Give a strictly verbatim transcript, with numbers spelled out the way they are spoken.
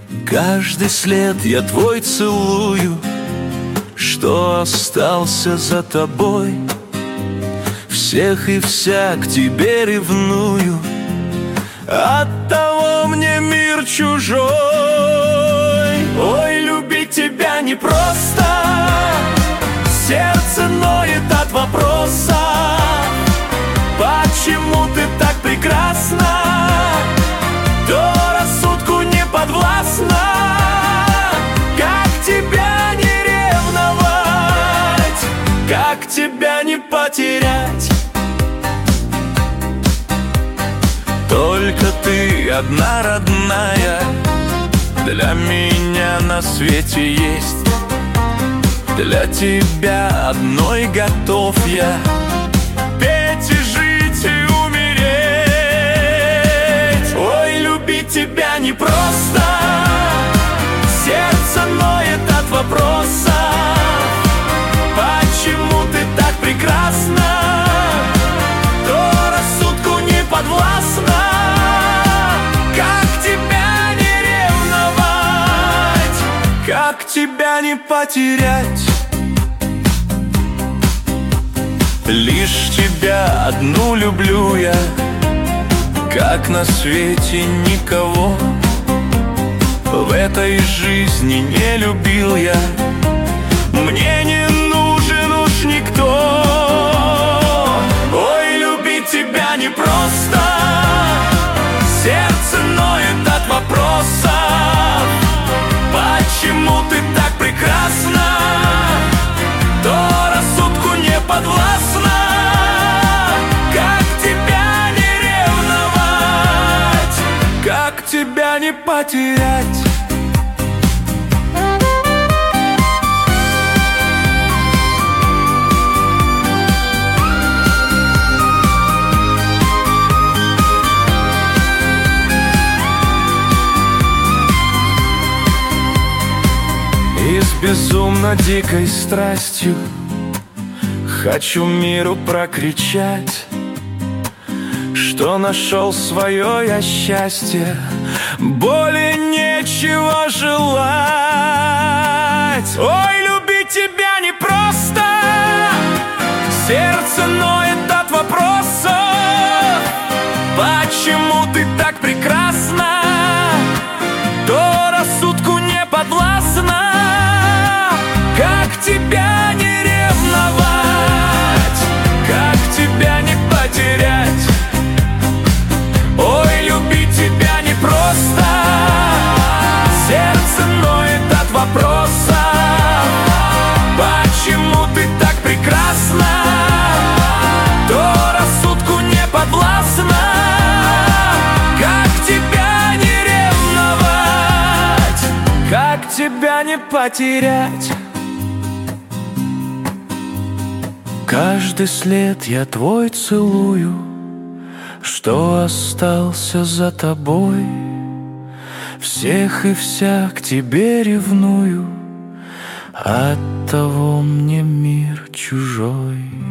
Каждый след я твой целую, что остался за тобой. Всех и вся к тебе ревную, оттого мне мир чужой. Ой, любить тебя непросто, сердце ноет от вопроса. Почему ты так прекрасна, то рассудку не подвластна? Как тебя не ревновать, как тебя не потерять? Только ты одна родная для меня на свете есть. Для тебя одной готов я петь и жить и умереть. Ой, любить тебя непросто, сердце ноет от вопроса. Почему ты так прекрасна, то рассудку не подвластна? Как тебя не ревновать, как тебя не потерять? Лишь тебя одну люблю я, как на свете никого. В этой жизни не любил я, мне не нужен уж никто. Ой, любить тебя непросто, сердце ноет от вопроса. Почему ты так прекрасна, то рассудку не подвластна? Как тебя не ревновать, как тебя не потерять? И с безумно дикой страстью хочу миру прокричать, что нашел свое я счастье, более нечего желать. Ой, любить тебя непросто, сердце ноет от вопросов. Почему ты так прекрасна, то рассудку не подвластна? Как тебя не ревновать, как тебя не потерять? Ой, любить тебя непросто, сердце ноет от вопроса. Почему ты так прекрасна, то рассудку не подвластна? Как тебя не ревновать, как тебя не потерять? Каждый след я твой целую, что остался за тобой. Всех и вся к тебе ревную, оттого мне мир чужой.